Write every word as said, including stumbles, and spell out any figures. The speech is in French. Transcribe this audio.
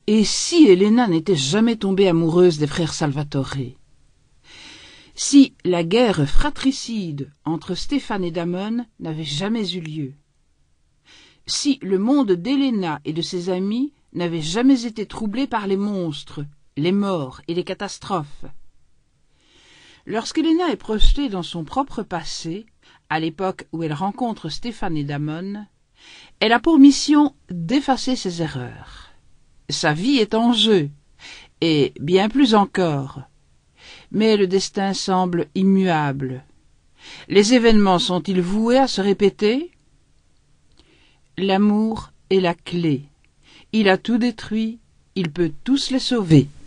Et si Elena n'était jamais tombée amoureuse des frères Salvatore? Si la guerre fratricide entre Stéphane et Damon n'avait jamais eu lieu? Si le monde d'Elena et de ses amis n'avait jamais été troublé par les monstres, les morts et les catastrophes? Lorsqu'Elena est projetée dans son propre passé, à l'époque où elle rencontre Stéphane et Damon, elle a pour mission d'effacer ses erreurs. Sa vie est en jeu, et bien plus encore. Mais le destin semble immuable. Les événements sont-ils voués à se répéter? L'amour est la clé. Il a tout détruit, il peut tous les sauver.